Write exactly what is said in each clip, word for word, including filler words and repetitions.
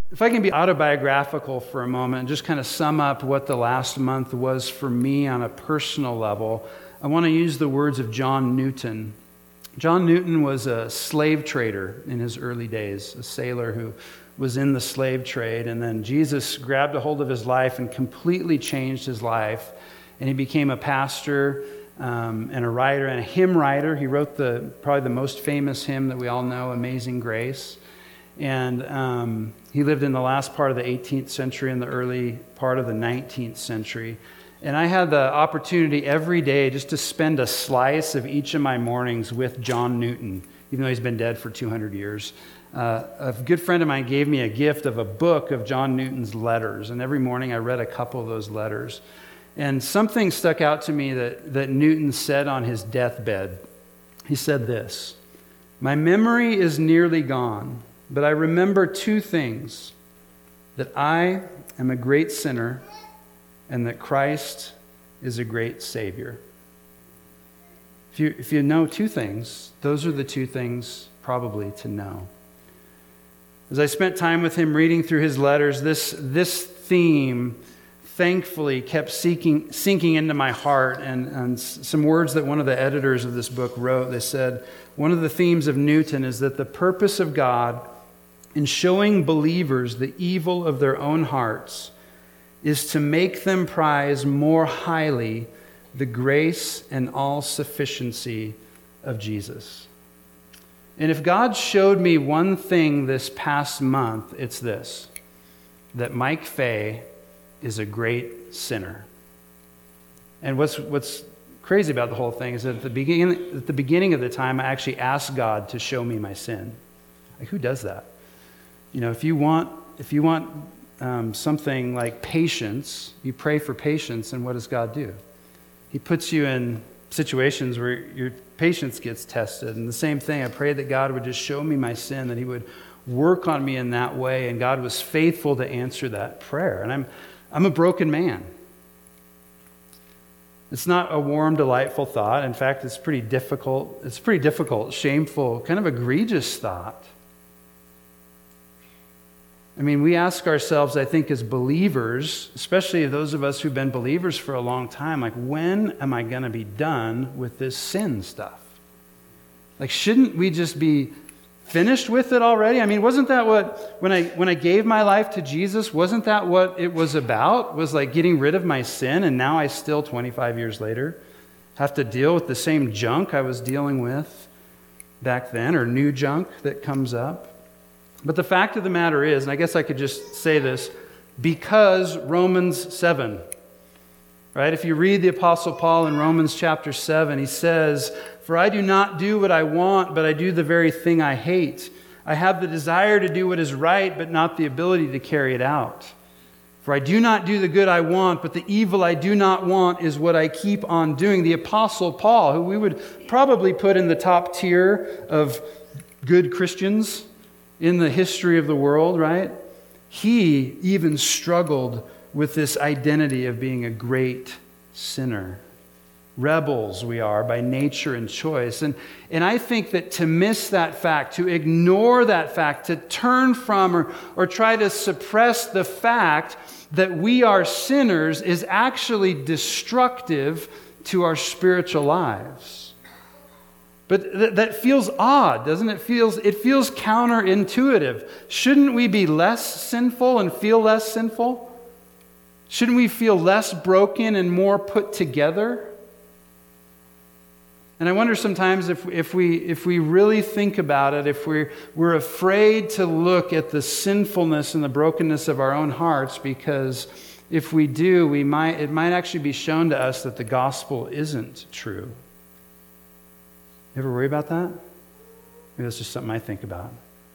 If I can be autobiographical for a moment and just kind of sum up what the last month was for me on a personal level, I want to use the words of John Newton. John Newton was a slave trader in his early days, a sailor who was in the slave trade, and then Jesus grabbed a hold of his life and completely changed his life, and he became a pastor um, and a writer and a hymn writer. He wrote the probably the most famous hymn that we all know, Amazing Grace. And um, he lived in the last part of the eighteenth century and the early part of the nineteenth century. And I had the opportunity every day just to spend a slice of each of my mornings with John Newton, even though he's been dead for two hundred years. Uh, a good friend of mine gave me a gift of a book of John Newton's letters, and every morning I read a couple of those letters. And something stuck out to me that, that Newton said on his deathbed. He said this, "My memory is nearly gone, but I remember two things, that I am a great sinner and that Christ is a great Savior." If you, if you know two things, those are the two things probably to know. As I spent time with him reading through his letters, this, this theme thankfully kept seeking, sinking into my heart, and, and some words that one of the editors of this book wrote. They said, one of the themes of Newton is that the purpose of God in showing believers the evil of their own hearts is to make them prize more highly the grace and all-sufficiency of Jesus. And if God showed me one thing this past month, it's this, that Mike Fay is a great sinner. And what's what's crazy about the whole thing is that at the beginning, at the beginning of the time, I actually asked God to show me my sin. Like, who does that? You know, if you want, if you want um, something like patience, you pray for patience, and what does God do? He puts you in situations where your patience gets tested. And the same thing, I prayed that God would just show me my sin, that He would work on me in that way, and God was faithful to answer that prayer. And I'm, I'm a broken man. It's not a warm, delightful thought. In fact, it's pretty difficult. It's pretty difficult, shameful, kind of egregious thought. I mean, we ask ourselves, I think, as believers, especially those of us who've been believers for a long time, like, when am I going to be done with this sin stuff? Like, shouldn't we just be finished with it already? I mean, wasn't that what, when I when I gave my life to Jesus, wasn't that what it was about? Was like getting rid of my sin, and now I still, twenty-five years later, have to deal with the same junk I was dealing with back then, or new junk that comes up. But the fact of the matter is, and I guess I could just say this, because Romans seven, right? If you read the Apostle Paul in Romans chapter seven, he says, "For I do not do what I want, but I do the very thing I hate. I have the desire to do what is right, but not the ability to carry it out. For I do not do the good I want, but the evil I do not want is what I keep on doing." The Apostle Paul, who we would probably put in the top tier of good Christians in the history of the world, right? He even struggled with this identity of being a great sinner. Rebels we are by nature and choice. And, and I think that to miss that fact, to ignore that fact, to turn from or, or try to suppress the fact that we are sinners is actually destructive to our spiritual lives. But th- that feels odd, doesn't it? It feels, it feels counterintuitive. Shouldn't we be less sinful and feel less sinful? Shouldn't we feel less broken and more put together? And I wonder sometimes if, if we if we really think about it, if we're, we're afraid to look at the sinfulness and the brokenness of our own hearts, because if we do, we might it might actually be shown to us that the gospel isn't true. You ever worry about that? Maybe that's just something I think about.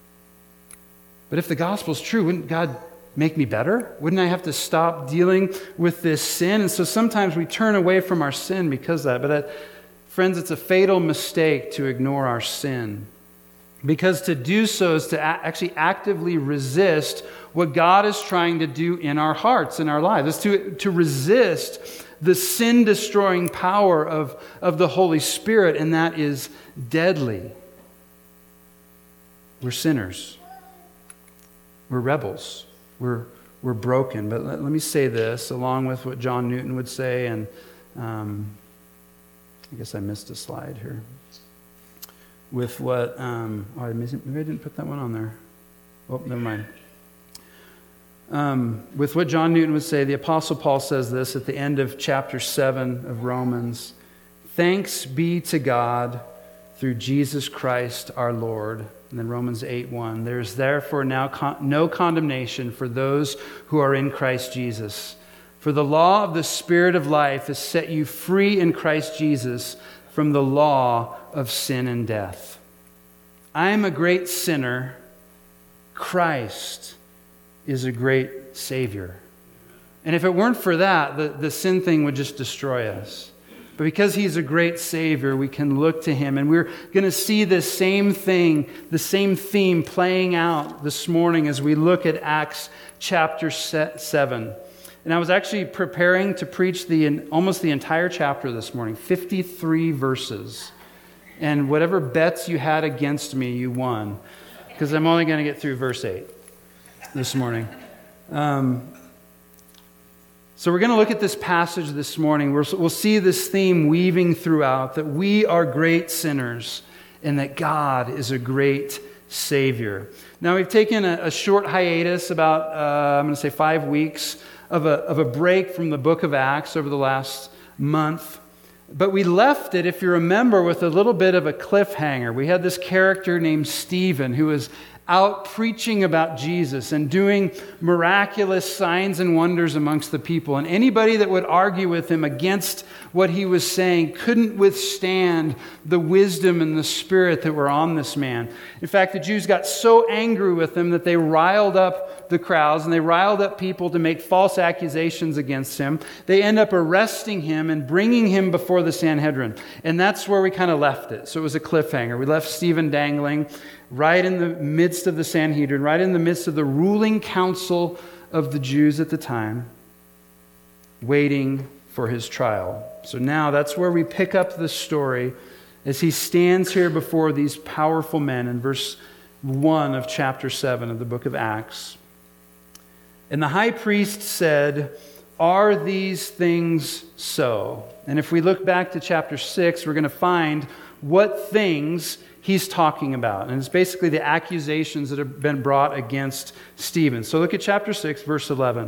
But if the gospel's true, wouldn't God make me better? Wouldn't I have to stop dealing with this sin? And so sometimes we turn away from our sin because of that. But that, friends, it's a fatal mistake to ignore our sin. Because to do so is to actually actively resist what God is trying to do in our hearts, in our lives. It's to, to resist the sin-destroying power of, of the Holy Spirit, and that is deadly. We're sinners. we're rebels. We're, we're broken. But let, let me say this, along with what John Newton would say, and um, I guess I missed a slide here. With what, um, oh, maybe I didn't put that one on there. Oh, never mind. Um, with what John Newton would say, the Apostle Paul says this at the end of chapter seven of Romans. Thanks be to God through Jesus Christ our Lord. And then Romans eight one. There is therefore now con- no condemnation for those who are in Christ Jesus. For the law of the Spirit of life has set you free in Christ Jesus from the law of sin and death. I am a great sinner. Christ is a great Savior. And if it weren't for that, the, the sin thing would just destroy us. But because He's a great Savior, we can look to Him. And we're going to see this same thing, the same theme playing out this morning as we look at Acts chapter seven. And I was actually preparing to preach the almost the entire chapter this morning, fifty-three verses. And whatever bets you had against me, you won. Because I'm only going to get through verse eight this morning. Um, so we're going to look at this passage this morning. We're, we'll see this theme weaving throughout, that we are great sinners and that God is a great Savior. Now we've taken a, a short hiatus, about, uh, I'm going to say five weeks, of a, of a break from the book of Acts over the last month. But we left it, if you remember, with a little bit of a cliffhanger. We had this character named Stephen who was out preaching about Jesus and doing miraculous signs and wonders amongst the people. And anybody that would argue with him against what he was saying couldn't withstand the wisdom and the spirit that were on this man. In fact, the Jews got so angry with him that they riled up the crowds and they riled up people to make false accusations against him. They end up arresting him and bringing him before the Sanhedrin. And that's where we kind of left it. So it was a cliffhanger. We left Stephen dangling right in the midst of the Sanhedrin, right in the midst of the ruling council of the Jews at the time, waiting for his trial. So now that's where we pick up the story as he stands here before these powerful men in verse one of chapter seven of the book of Acts. And the high priest said, "Are these things so?" And if we look back to chapter six, we're going to find what things he's talking about. And it's basically the accusations that have been brought against Stephen. So look at chapter six, verse eleven.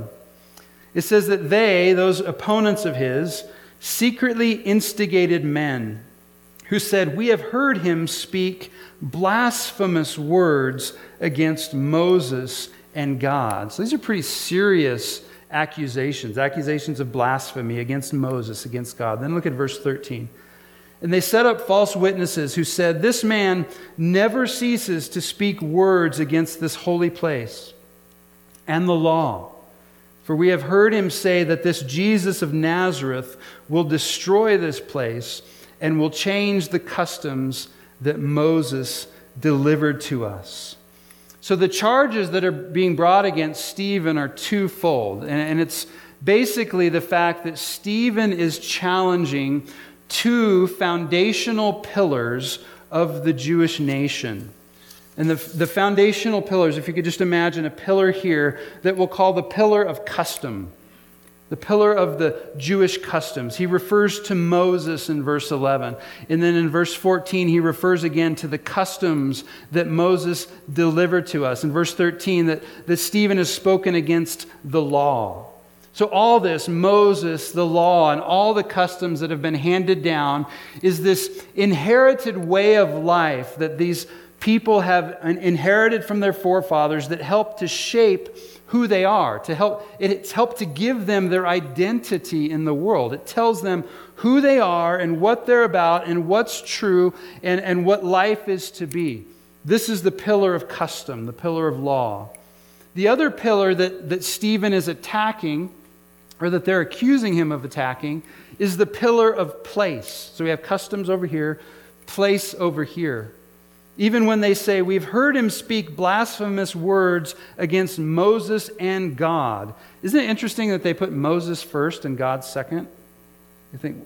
It says that they, those opponents of his, secretly instigated men who said, "We have heard him speak blasphemous words against Moses and God." So these are pretty serious accusations, accusations of blasphemy against Moses, against God. Then look at verse thirteen. And they set up false witnesses who said, "This man never ceases to speak words against this holy place and the law. For we have heard him say that this Jesus of Nazareth will destroy this place and will change the customs that Moses delivered to us." So the charges that are being brought against Stephen are twofold. And it's basically the fact that Stephen is challenging two foundational pillars of the Jewish nation. And the, the foundational pillars, if you could just imagine a pillar here that we'll call the pillar of custom, the pillar of the Jewish customs. He refers to Moses in verse eleven. And then in verse fourteen, he refers again to the customs that Moses delivered to us. In verse thirteen, that, that Stephen has spoken against the law. So all this, Moses, the law, and all the customs that have been handed down is this inherited way of life that these people have inherited from their forefathers that help to shape who they are. To help, it's helped to give them their identity in the world. It tells them who they are and what they're about and what's true and, and what life is to be. This is the pillar of custom, the pillar of law. The other pillar that, that Stephen is attacking, or that they're accusing him of attacking, is the pillar of place. So we have customs over here, place over here. Even when they say, "We've heard him speak blasphemous words against Moses and God." Isn't it interesting that they put Moses first and God second? You think,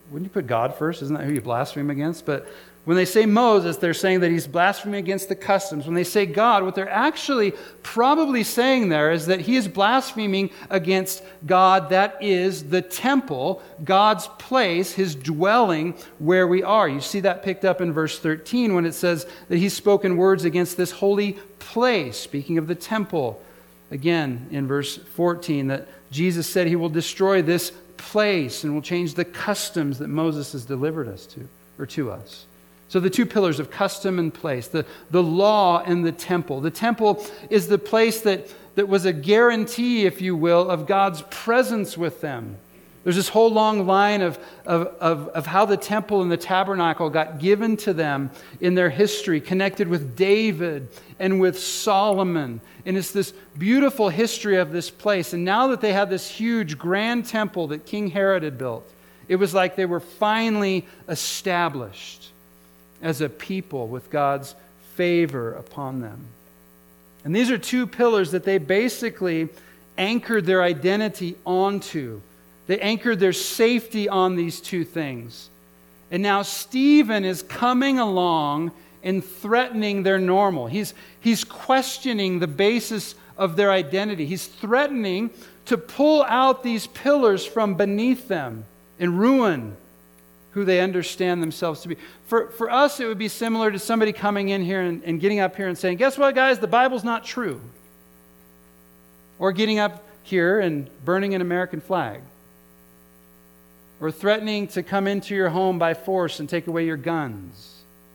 wouldn't you put God first? Isn't that who you blaspheme against? But when they say Moses, they're saying that he's blaspheming against the customs. When they say God, what they're actually probably saying there is that he is blaspheming against God, that is the temple, God's place, his dwelling where we are. You see that picked up in verse thirteen when it says that he's spoken words against this holy place, speaking of the temple. Again, in verse fourteen, that Jesus said he will destroy this place and will change the customs that Moses has delivered us to, or to us. So the two pillars of custom and place, the, the law and the temple. The temple is the place that, that was a guarantee, if you will, of God's presence with them. There's this whole long line of, of, of, of how the temple and the tabernacle got given to them in their history, connected with David and with Solomon. And it's this beautiful history of this place. And now that they had this huge grand temple that King Herod had built, it was like they were finally established as a people with God's favor upon them. And these are two pillars that they basically anchored their identity onto. They anchored their safety on these two things. And now Stephen is coming along and threatening their normal. He's, he's questioning the basis of their identity. He's threatening to pull out these pillars from beneath them and ruin who they understand themselves to be. For, for us, it would be similar to somebody coming in here and, and getting up here and saying, guess what, guys? The Bible's not true. Or getting up here and burning an American flag. Or threatening to come into your home by force and take away your guns.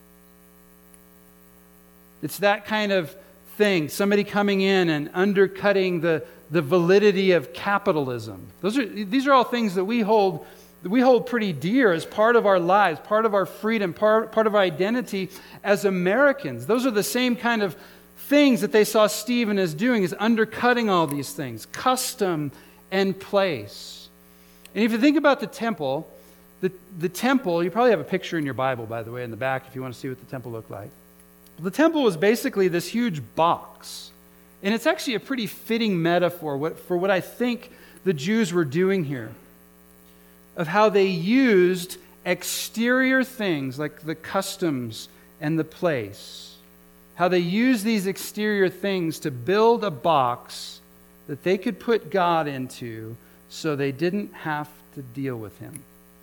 It's that kind of thing. Somebody coming in and undercutting the, the validity of capitalism. Those are, these are all things that we hold we hold pretty dear as part of our lives, part of our freedom, part, part of our identity as Americans. Those are the same kind of things that they saw Stephen as doing, is undercutting all these things, custom and place. And if you think about the temple, the, the temple, you probably have a picture in your Bible, by the way, in the back if you want to see what the temple looked like. The temple was basically this huge box. And it's actually a pretty fitting metaphor what, for what I think the Jews were doing here, of how they used exterior things like the customs and the place. How they used these exterior things to build a box that they could put God into so they didn't have to deal with him.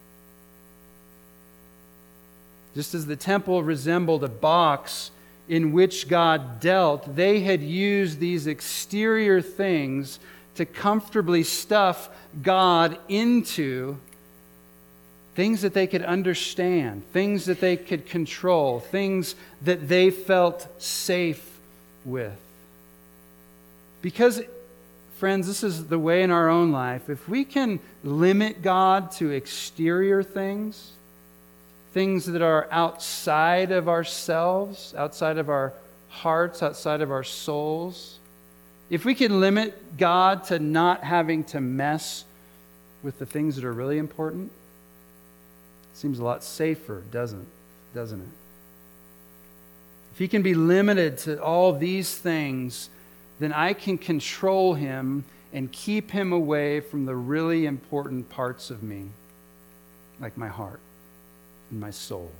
Just as the temple resembled a box in which God dealt, they had used these exterior things to comfortably stuff God into things that they could understand, things that they could control, things that they felt safe with. Because, friends, this is the way in our own life. If we can limit God to exterior things, things that are outside of ourselves, outside of our hearts, outside of our souls, if we can limit God to not having to mess with the things that are really important, seems a lot safer, doesn't, doesn't it? If he can be limited to all these things, then I can control him and keep him away from the really important parts of me, like my heart and my soul.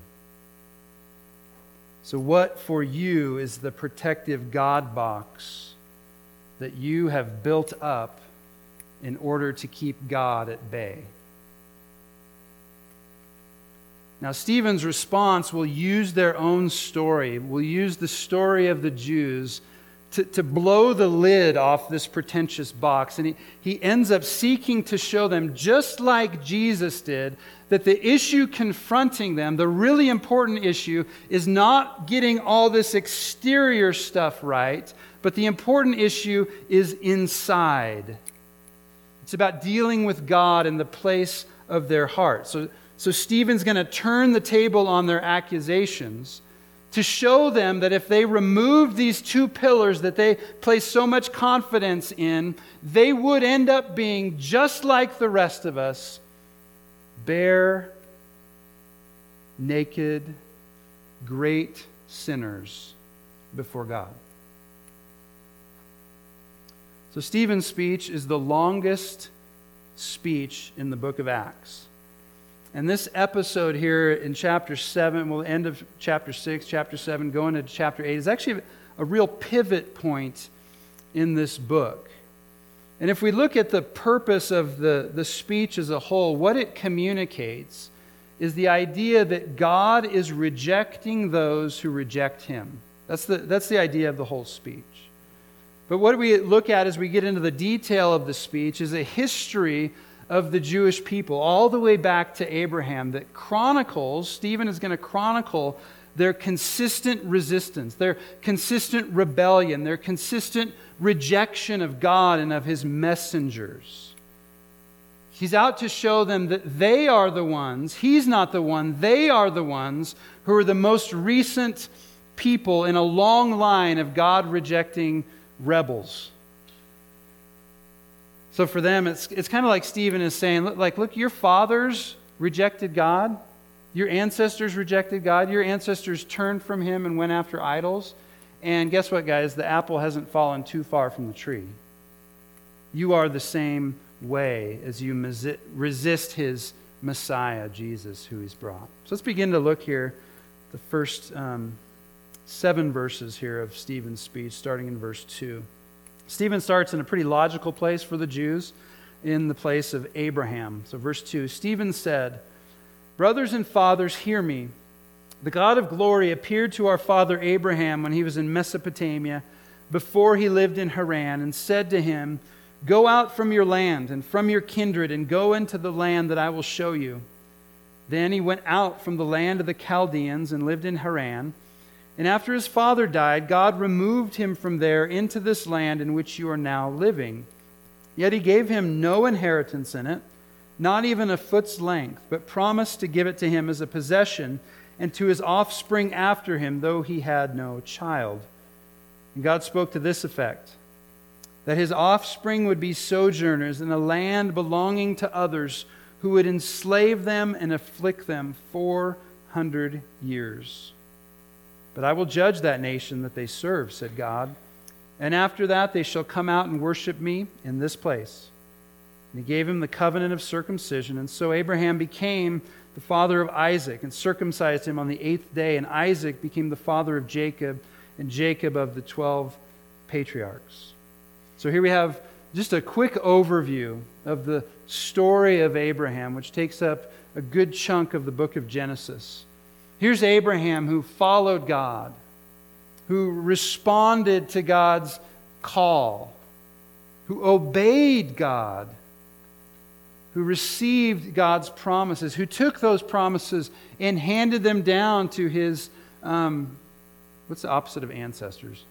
So what for you is the protective God box that you have built up in order to keep God at bay? Now, Stephen's response will use their own story, will use the story of the Jews to, to blow the lid off this pretentious box. And he, he ends up seeking to show them, just like Jesus did, that the issue confronting them, the really important issue, is not getting all this exterior stuff right, but the important issue is inside. It's about dealing with God in the place of their heart. So, So Stephen's going to turn the table on their accusations to show them that if they remove these two pillars that they place so much confidence in, they would end up being just like the rest of us, bare, naked, great sinners before God. So Stephen's speech is the longest speech in the book of Acts. And this episode here in chapter seven, well, end of chapter six, chapter seven, going into chapter eight, is actually a real pivot point in this book. And if we look at the purpose of the, the speech as a whole, what it communicates is the idea that God is rejecting those who reject Him. That's the, that's the idea of the whole speech. But what we look at as we get into the detail of the speech is a history of the Jewish people, all the way back to Abraham, that chronicles, Stephen is going to chronicle their consistent resistance, their consistent rebellion, their consistent rejection of God and of His messengers. He's out to show them that they are the ones, He's not the one, they are the ones who are the most recent people in a long line of God-rejecting rebels. So for them, it's it's kind of like Stephen is saying, look, like, look, your fathers rejected God. Your ancestors rejected God. Your ancestors turned from Him and went after idols. And guess what, guys? The apple hasn't fallen too far from the tree. You are the same way as you resist His Messiah, Jesus, who He's brought. So let's begin to look here, the first um, seven verses here of Stephen's speech, starting in verse two. Stephen starts in a pretty logical place for the Jews, in the place of Abraham. So verse two, Stephen said, "Brothers and fathers, hear me. The God of glory appeared to our father Abraham when he was in Mesopotamia, before he lived in Haran, and said to him, 'Go out from your land and from your kindred, and go into the land that I will show you.' Then he went out from the land of the Chaldeans and lived in Haran. And after his father died, God removed him from there into this land in which you are now living. Yet He gave him no inheritance in it, not even a foot's length, but promised to give it to him as a possession and to his offspring after him, though he had no child. And God spoke to this effect, that his offspring would be sojourners in a land belonging to others who would enslave them and afflict them four hundred years. But I will judge that nation that they serve, said God. And after that they shall come out and worship me in this place. And He gave him the covenant of circumcision. And so Abraham became the father of Isaac and circumcised him on the eighth day. And Isaac became the father of Jacob, and Jacob of the twelve patriarchs. So here we have just a quick overview of the story of Abraham, which takes up a good chunk of the book of Genesis. Here's Abraham, who followed God, who responded to God's call, who obeyed God, who received God's promises, who took those promises and handed them down to his, um, what's the opposite of ancestors?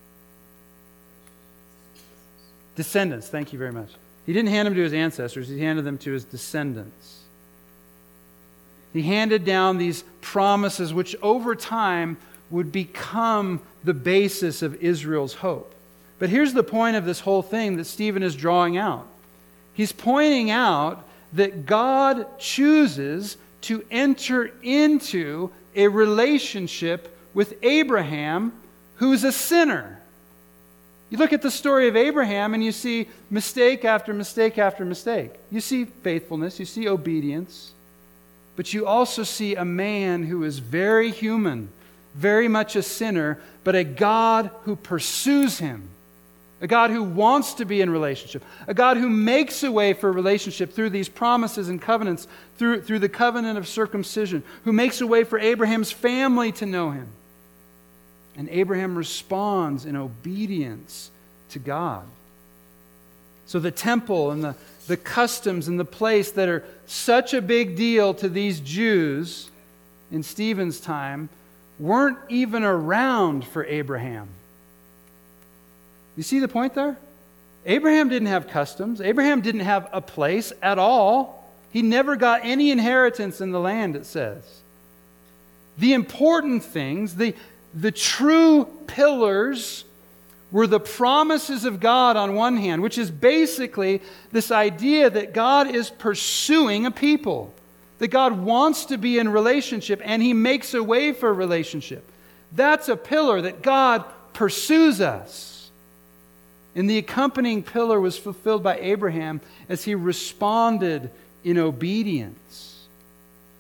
Descendants, thank you very much. He didn't hand them to his ancestors, he handed them to his descendants. He handed down these promises which over time would become the basis of Israel's hope. But here's the point of this whole thing that Stephen is drawing out. He's pointing out that God chooses to enter into a relationship with Abraham, who's a sinner. You look at the story of Abraham and you see mistake after mistake after mistake. You see faithfulness, you see obedience. But you also see a man who is very human, very much a sinner, but a God who pursues him. A God who wants to be in relationship. A God who makes a way for a relationship through these promises and covenants, through, through the covenant of circumcision. Who makes a way for Abraham's family to know Him. And Abraham responds in obedience to God. So the temple and the The customs and the place that are such a big deal to these Jews in Stephen's time weren't even around for Abraham. You see the point there? Abraham didn't have customs. Abraham didn't have a place at all. He never got any inheritance in the land, it says. The important things, the, the true pillars, were the promises of God on one hand, which is basically this idea that God is pursuing a people, that God wants to be in relationship and He makes a way for a relationship. That's a pillar, that God pursues us. And the accompanying pillar was fulfilled by Abraham as he responded in obedience.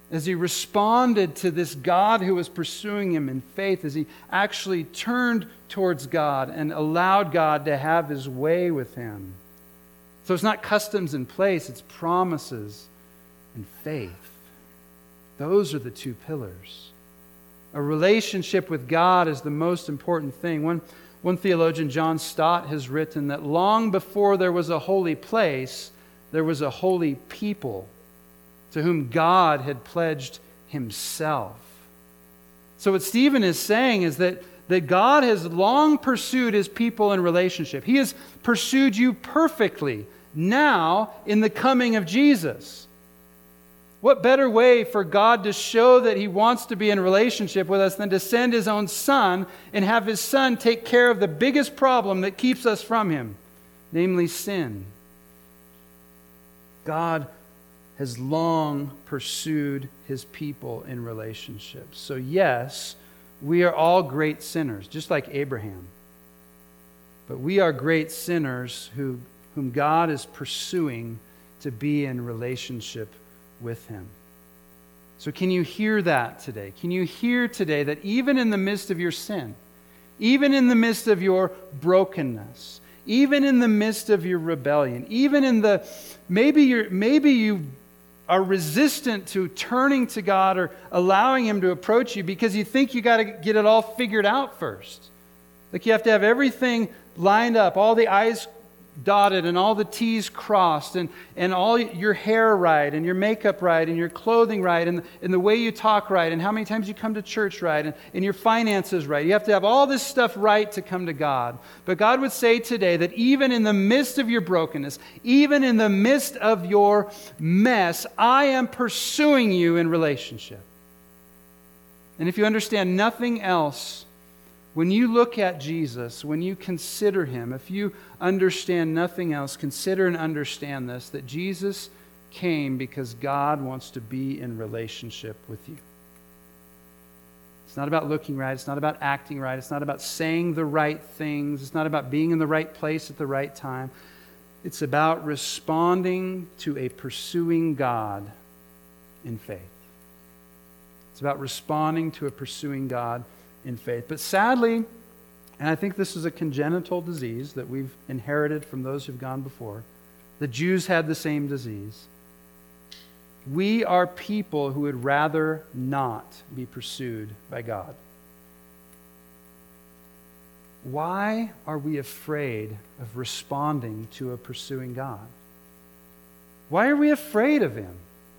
as he responded to this God who was pursuing him in faith, as he actually turned towards God and allowed God to have his way with him. So it's not customs in place, it's promises and faith. Those are the two pillars. A relationship with God is the most important thing. One, one theologian, John Stott, has written that long before there was a holy place, there was a holy people to whom God had pledged himself. So what Stephen is saying is that, that God has long pursued his people in relationship. He has pursued you perfectly now in the coming of Jesus. What better way for God to show that he wants to be in relationship with us than to send his own Son and have his Son take care of the biggest problem that keeps us from him, namely sin. God has long pursued his people in relationships. So yes, we are all great sinners, just like Abraham. But we are great sinners who, whom God is pursuing to be in relationship with him. So can you hear that today? Can you hear today that even in the midst of your sin, even in the midst of your brokenness, even in the midst of your rebellion, even in the, maybe you're, maybe you are resistant to turning to God or allowing him to approach you because you think you got to get it all figured out first. Like you have to have everything lined up, all the I's dotted and all the T's crossed, and, and all your hair right, and your makeup right, and your clothing right, and, and the way you talk right, and how many times you come to church right, and, and your finances right. You have to have all this stuff right to come to God. But God would say today that even in the midst of your brokenness, even in the midst of your mess, I am pursuing you in relationship. And if you understand nothing else, when you look at Jesus, when you consider him, if you understand nothing else, consider and understand this, that Jesus came because God wants to be in relationship with you. It's not about looking right. It's not about acting right. It's not about saying the right things. It's not about being in the right place at the right time. It's about responding to a pursuing God in faith. It's about responding to a pursuing God in faith. But sadly, and I think this is a congenital disease that we've inherited from those who've gone before, the Jews had the same disease. We are people who would rather not be pursued by God. Why are we afraid of responding to a pursuing God? Why are we afraid of him?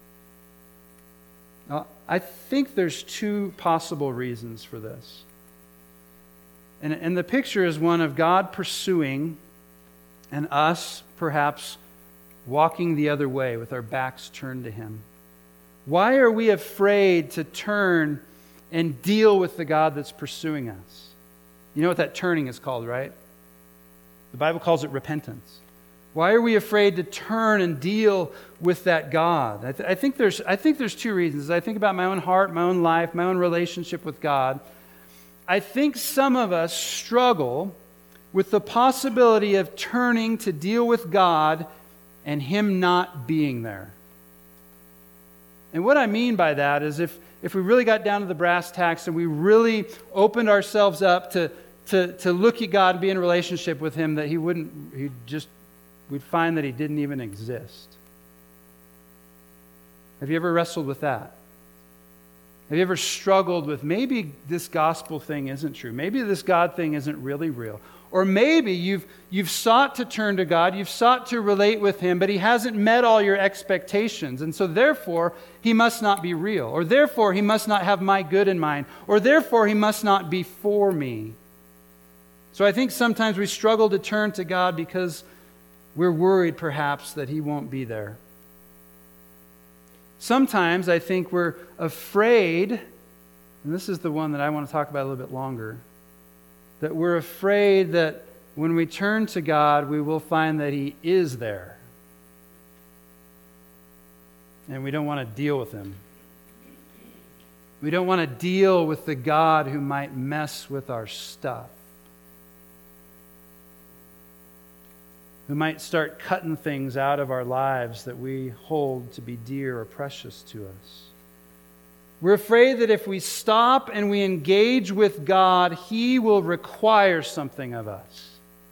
Now, I think there's two possible reasons for this. And, and the picture is one of God pursuing and us perhaps walking the other way with our backs turned to him. Why are we afraid to turn and deal with the God that's pursuing us? You know what that turning is called, right? The Bible calls it repentance. Why are we afraid to turn and deal with that God? I, th- I think there's I think there's two reasons. As I think about my own heart, my own life, my own relationship with God, I think some of us struggle with the possibility of turning to deal with God and him not being there. And what I mean by that is if, if we really got down to the brass tacks and we really opened ourselves up to, to, to look at God and be in a relationship with him, that he wouldn't, he'd just, we'd find that he didn't even exist. Have you ever wrestled with that? Have you ever struggled with maybe this gospel thing isn't true? Maybe this God thing isn't really real. Or maybe you've, you've sought to turn to God, you've sought to relate with him, but he hasn't met all your expectations. And so therefore, he must not be real. Or therefore, he must not have my good in mind. Or therefore, he must not be for me. So I think sometimes we struggle to turn to God because we're worried perhaps that he won't be there. Sometimes I think we're afraid, and this is the one that I want to talk about a little bit longer, that we're afraid that when we turn to God, we will find that he is there. And we don't want to deal with him. We don't want to deal with the God who might mess with our stuff, who might start cutting things out of our lives that we hold to be dear or precious to us. We're afraid that if we stop and we engage with God, He will require something of us.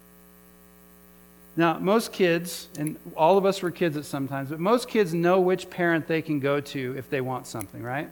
Now, most kids, and all of us were kids at some times, but most kids know which parent they can go to if they want something, right?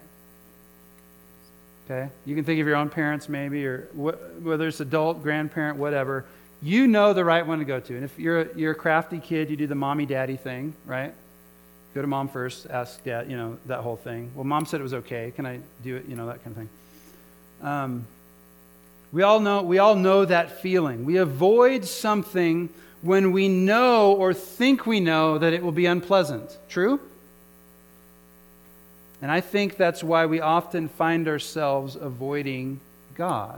Okay? You can think of your own parents maybe, or wh- whether it's adult, grandparent, whatever. You know the right one to go to. And if you're a, you're a crafty kid, you do the mommy-daddy thing, right? Go to mom first, ask dad, you know, that whole thing. Well, mom said it was okay. Can I do it? You know, that kind of thing. Um, we all know, we all know that feeling. We avoid something when we know or think we know that it will be unpleasant. True? And I think that's why we often find ourselves avoiding God.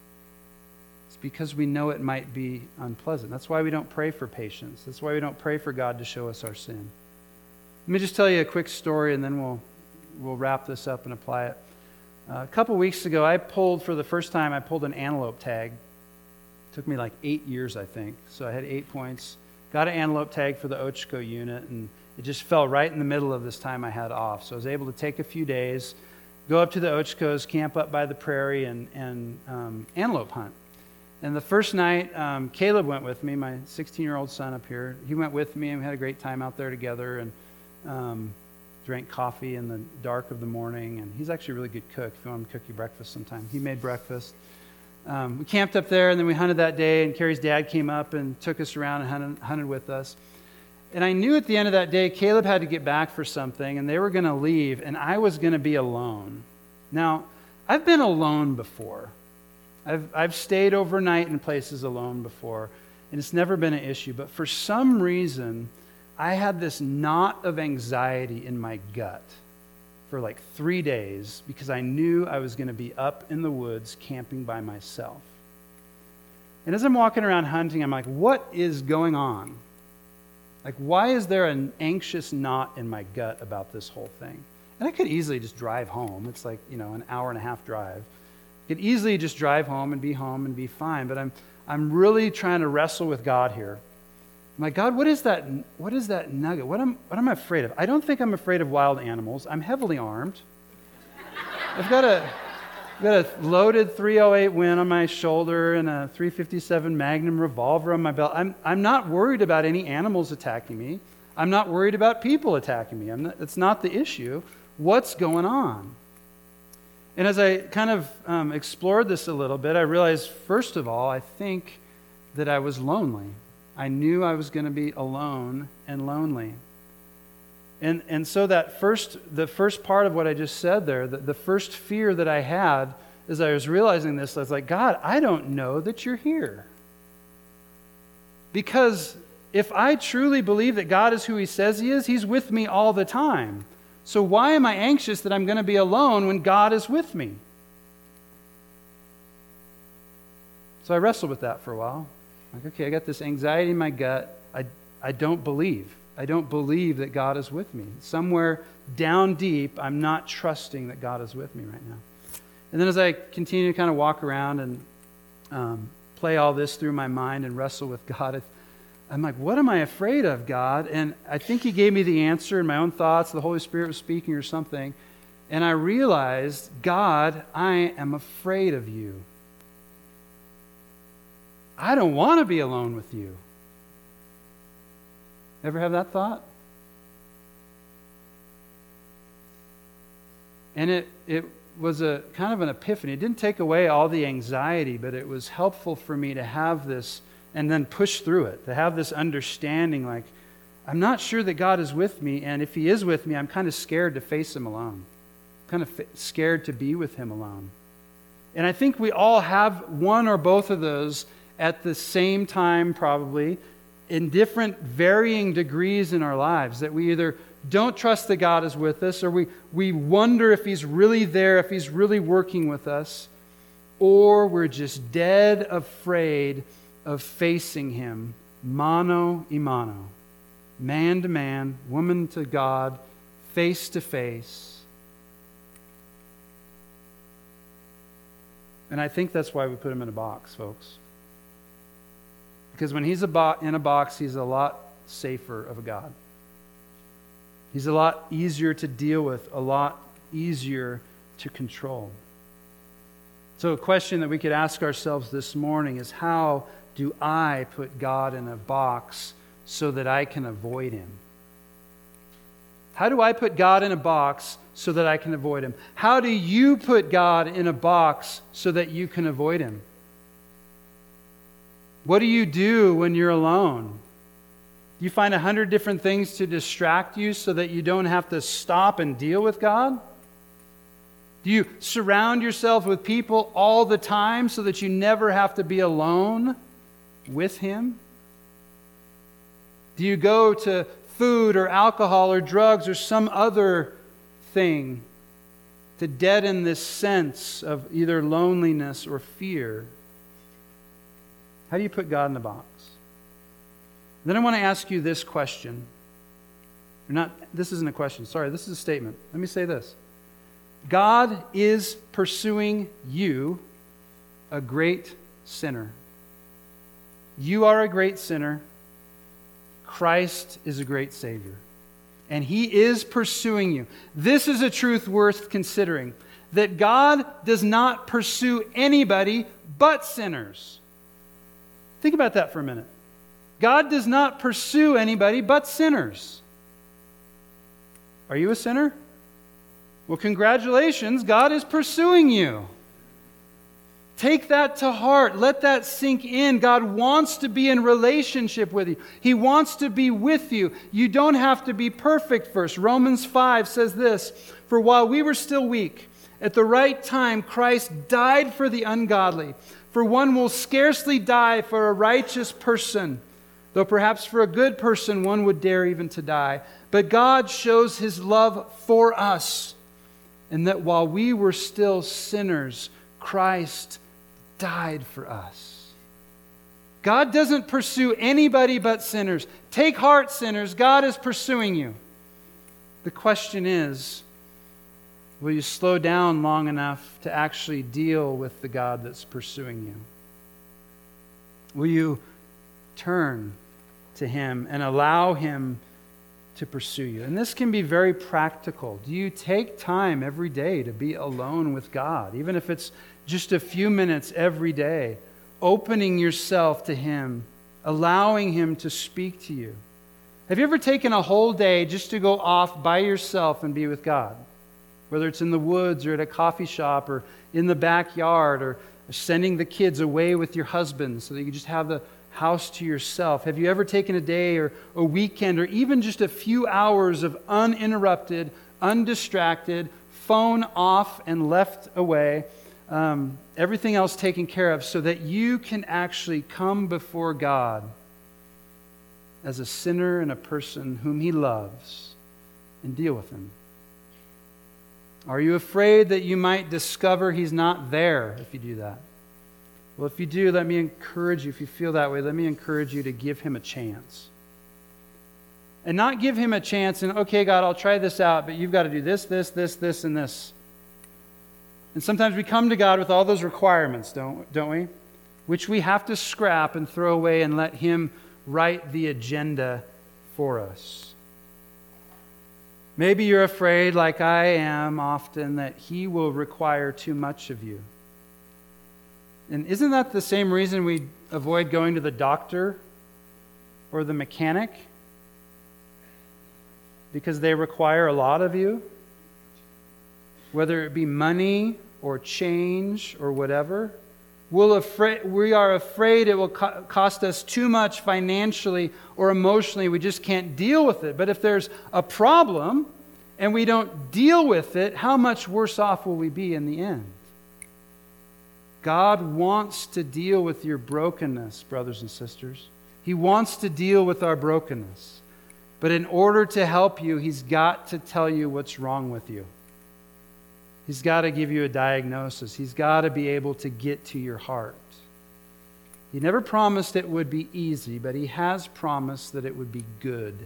It's because we know it might be unpleasant. That's why we don't pray for patience. That's why we don't pray for God to show us our sin. Let me just tell you a quick story, and then we'll we'll wrap this up and apply it. Uh, a couple weeks ago, I pulled, for the first time, I pulled an antelope tag. It took me like eight years, I think. So I had eight points. Got an antelope tag for the Ochco unit, and it just fell right in the middle of this time I had off. So I was able to take a few days, go up to the Ochcos, camp up by the prairie, and, and um, antelope hunt. And the first night, um, Caleb went with me, my sixteen-year-old son up here. He went with me, and we had a great time out there together, and um, drank coffee in the dark of the morning. And he's actually a really good cook. If you want him to cook you breakfast sometime, he made breakfast. Um, we camped up there, and then we hunted that day, and Carrie's dad came up and took us around and hunted, hunted with us. And I knew at the end of that day, Caleb had to get back for something, and they were going to leave, and I was going to be alone. Now, I've been alone before. I've, I've stayed overnight in places alone before, and it's never been an issue. But for some reason, I had this knot of anxiety in my gut for like three days because I knew I was going to be up in the woods camping by myself. And as I'm walking around hunting, I'm like, what is going on? Like, why is there an anxious knot in my gut about this whole thing? And I could easily just drive home. It's like, you know, an hour and a half drive. I could easily just drive home and be home and be fine. But I'm I'm really trying to wrestle with God here. I'm like, God, what is that? What is that nugget? What am what am I afraid of? I don't think I'm afraid of wild animals. I'm heavily armed. I've got a I've got a loaded three oh eight Win on my shoulder and a three fifty-seven Magnum revolver on my belt. I'm I'm not worried about any animals attacking me. I'm not worried about people attacking me. I'm not, it's not the issue. What's going on? And as I kind of um, explored this a little bit, I realized, first of all, I think that I was lonely. I knew I was going to be alone and lonely. And and so that first, the first part of what I just said there, the, the first fear that I had as I was realizing this, I was like, God, I don't know that you're here. Because if I truly believe that God is who He says He is, He's with me all the time. So why am I anxious that I'm going to be alone when God is with me? So I wrestled with that for a while. Like, okay, I got this anxiety in my gut. I, I don't believe. I don't believe that God is with me. Somewhere down deep, I'm not trusting that God is with me right now. And then as I continue to kind of walk around and um, play all this through my mind and wrestle with God, I'm like, what am I afraid of, God? And I think He gave me the answer in my own thoughts. The Holy Spirit was speaking or something. And I realized, God, I am afraid of you. I don't want to be alone with you. Ever have that thought? And it it was a kind of an epiphany. It didn't take away all the anxiety, but it was helpful for me to have this and then push through it, to have this understanding like, I'm not sure that God is with me, and if He is with me, I'm kind of scared to face Him alone. I'm kind of f- scared to be with Him alone. And I think we all have one or both of those at the same time, probably, in different varying degrees in our lives, that we either don't trust that God is with us, or we, we wonder if He's really there, if He's really working with us, or we're just dead afraid of facing Him, mano a mano, man to man, woman to God, face to face. And I think that's why we put Him in a box, folks. Because when He's a bo- in a box, He's a lot safer of a God. He's a lot easier to deal with, a lot easier to control. So a question that we could ask ourselves this morning is, how do I put God in a box so that I can avoid Him? How do I put God in a box so that I can avoid Him? How do you put God in a box so that you can avoid Him? What do you do when you're alone? Do you find a hundred different things to distract you so that you don't have to stop and deal with God? Do you surround yourself with people all the time so that you never have to be alone with Him? Do you go to food or alcohol or drugs or some other thing to deaden this sense of either loneliness or fear? How do you put God in a box? Then I want to ask you this question. Or not, this isn't a question. Sorry, this is a statement. Let me say this. God is pursuing you, a great sinner. You are a great sinner. Christ is a great Savior. And He is pursuing you. This is a truth worth considering. That God does not pursue anybody but sinners. Think about that for a minute. God does not pursue anybody but sinners. Are you a sinner? Well, congratulations, God is pursuing you. Take that to heart. Let that sink in. God wants to be in relationship with you. He wants to be with you. You don't have to be perfect first. Romans five says this, "For while we were still weak, at the right time Christ died for the ungodly. For one will scarcely die for a righteous person, though perhaps for a good person one would dare even to die. But God shows His love for us, and that while we were still sinners, Christ died for us." God doesn't pursue anybody but sinners. Take heart, sinners. God is pursuing you. The question is, will you slow down long enough to actually deal with the God that's pursuing you? Will you turn to Him and allow Him to pursue you? And this can be very practical. Do you take time every day to be alone with God? Even if it's just a few minutes every day, opening yourself to Him, allowing Him to speak to you. Have you ever taken a whole day just to go off by yourself and be with God? Whether it's in the woods or at a coffee shop or in the backyard or sending the kids away with your husband so that you just have the house to yourself. Have you ever taken a day or a weekend or even just a few hours of uninterrupted, undistracted, phone off and left away, um, everything else taken care of so that you can actually come before God as a sinner and a person whom He loves and deal with Him? Are you afraid that you might discover He's not there if you do that? Well, if you do, let me encourage you, if you feel that way, let me encourage you to give Him a chance. And not give Him a chance and, okay, God, I'll try this out, but you've got to do this, this, this, this, and this. And sometimes we come to God with all those requirements, don't, don't we? Which we have to scrap and throw away and let Him write the agenda for us. Maybe you're afraid, like I am often, that He will require too much of you. And isn't that the same reason we avoid going to the doctor or the mechanic? Because they require a lot of you? Whether it be money or change or whatever. We'll afraid, we are afraid it will co- cost us too much financially or emotionally. We just can't deal with it. But if there's a problem and we don't deal with it, how much worse off will we be in the end? God wants to deal with your brokenness, brothers and sisters. He wants to deal with our brokenness. But in order to help you, He's got to tell you what's wrong with you. He's got to give you a diagnosis. He's got to be able to get to your heart. He never promised it would be easy, but He has promised that it would be good.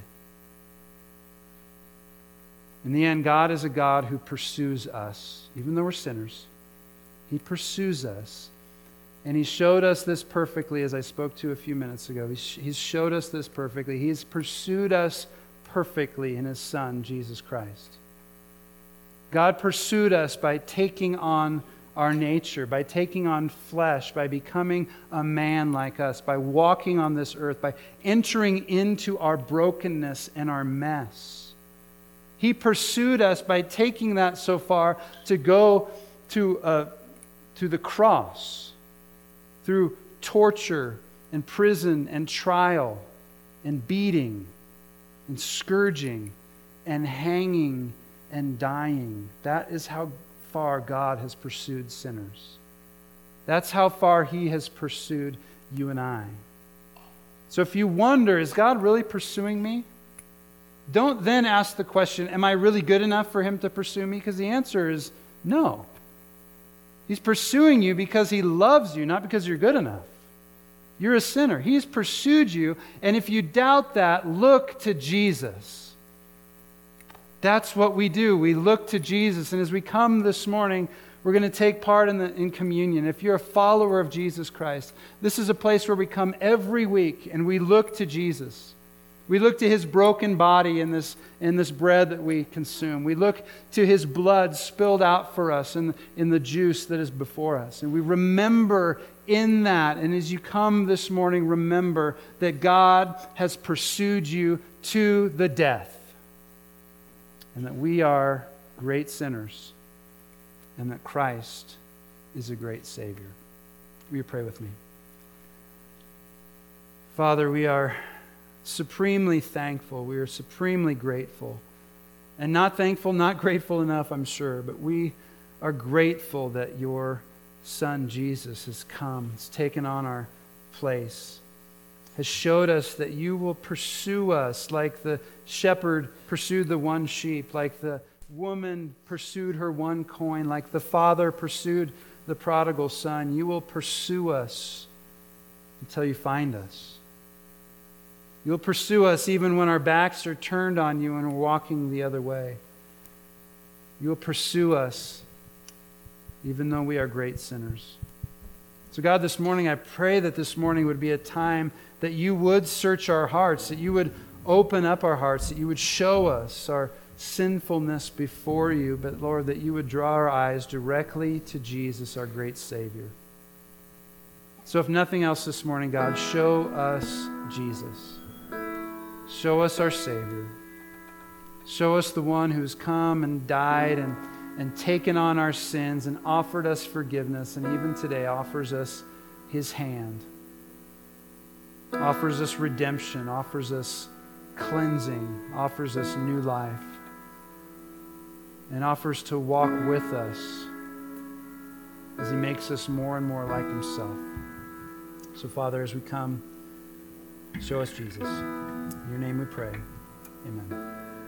In the end, God is a God who pursues us, even though we're sinners. He pursues us. And He showed us this perfectly, as I spoke to a few minutes ago. He's showed us this perfectly. He's pursued us perfectly in His Son, Jesus Christ. God pursued us by taking on our nature, by taking on flesh, by becoming a man like us, by walking on this earth, by entering into our brokenness and our mess. He pursued us by taking that so far to go to, uh, to the cross through torture and prison and trial and beating and scourging and hanging and dying. That is how far God has pursued sinners. That's how far He has pursued you and I. So if you wonder, is God really pursuing me? Don't then ask the question, am I really good enough for Him to pursue me? Because the answer is no. He's pursuing you because He loves you, not because you're good enough. You're a sinner. He's pursued you, and if you doubt that, look to Jesus. That's what we do. We look to Jesus, and as we come this morning, we're going to take part in, the, in communion. If you're a follower of Jesus Christ, this is a place where we come every week, and we look to Jesus. We look to His broken body in this, in this bread that we consume. We look to His blood spilled out for us in, in the juice that is before us. And we remember in that, and as you come this morning, remember that God has pursued you to the death. And that we are great sinners. And that Christ is a great Savior. Will you pray with me? Father, we are supremely thankful. We are supremely grateful. And not thankful, not grateful enough, I'm sure, but we are grateful that your Son, Jesus, has come, has taken on our place, has showed us that you will pursue us like the shepherd pursued the one sheep, like the woman pursued her one coin, like the father pursued the prodigal son. You will pursue us until you find us. You'll pursue us even when our backs are turned on you and we're walking the other way. You'll pursue us even though we are great sinners. So God, this morning, I pray that this morning would be a time that you would search our hearts, that you would open up our hearts, that you would show us our sinfulness before you, but Lord, that you would draw our eyes directly to Jesus, our great Savior. So if nothing else this morning, God, show us Jesus. Show us our Savior. Show us the one who's come and died and, and taken on our sins and offered us forgiveness, and even today offers us His hand. Offers us redemption, offers us cleansing, offers us new life, and offers to walk with us as He makes us more and more like Himself. So, Father, as we come, show us Jesus. In your name we pray. Amen.